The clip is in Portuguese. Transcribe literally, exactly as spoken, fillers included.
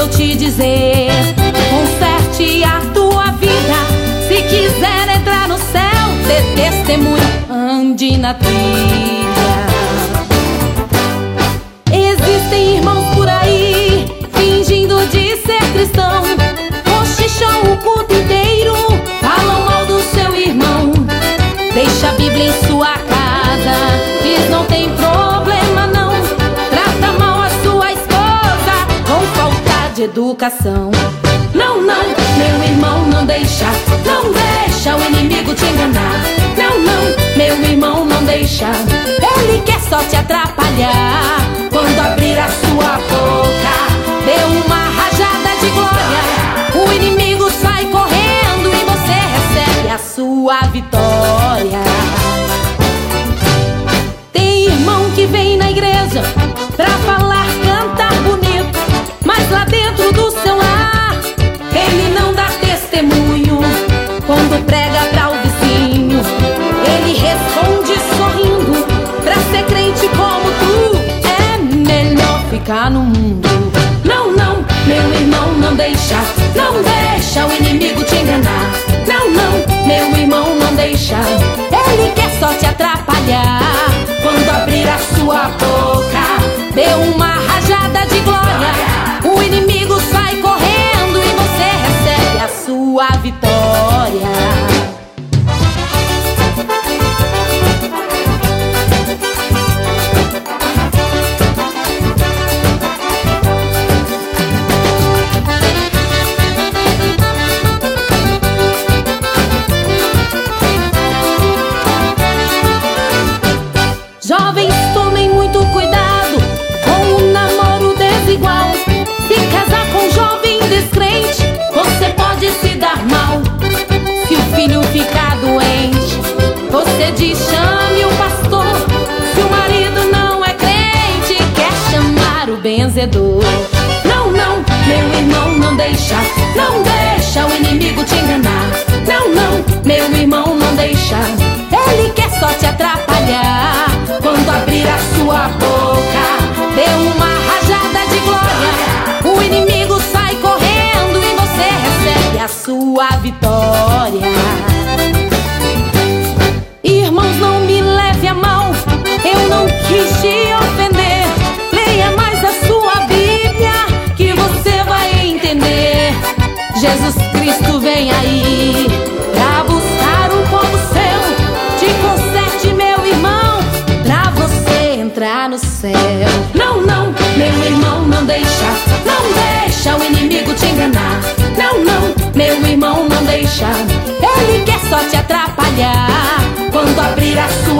eu te dizer: conserte a tua vida. Se quiser entrar no céu, dê testemunho, ande na trilha. Existem irmãos por aí, fingindo de ser cristão, cochicham o culto inteiro, falam mal do seu irmão. Deixa a Bíblia em sua casa, diz não tem problema não. Trata mal a sua esposa com falta de educação. Não, não, meu irmão, não deixa, não deixa o inimigo te enganar. Não, não, meu irmão, não deixa, ele quer só te atrapalhar. Quando abrir a sua boca, dê uma rajada de glória, o inimigo sai correndo e você recebe a sua vitória. Tem irmão que vem na igreja pra falar, cantar bonito, mas lá dentro do seu lar ele não dá testemunho. Quando prega pra o vizinho, ele responde sorrindo: pra ser crente como tu, é melhor ficar no mundo. Não, não, meu irmão, não deixa, não deixa o inimigo te enganar. Não, não, meu irmão, não deixa, ele quer só te atrapalhar. Quando abrir a sua boca, dê uma rajada de glória, o inimigo sai correndo e você recebe a sua vitória. Jovens, tomem muito cuidado com o namoro desigual. Se casar com um jovem descrente, você pode se dar mal. Se o filho ficar doente, você diz chame o pastor. Se o marido não é crente, quer chamar o benzedor. Não, não, meu irmão, não deixa, não deixa o inimigo te enganar. Não, não, meu irmão, não deixa, ele quer só te atrapalhar. Quando abrir a sua boca, dê uma rajada de glória, o inimigo sai correndo e você recebe a sua vitória. Irmãos, não me leve a mal, eu não quis te ofender. Leia mais a sua Bíblia que você vai entender. Jesus Cristo vem aí pra buscar um povo seu. Te conserte, meu irmão, pra você entrar no céu. Não, não, meu irmão, não deixa, não deixa o inimigo te enganar. Não, não, meu irmão, não deixa, ele quer só te atrapalhar. Quando abrir a sua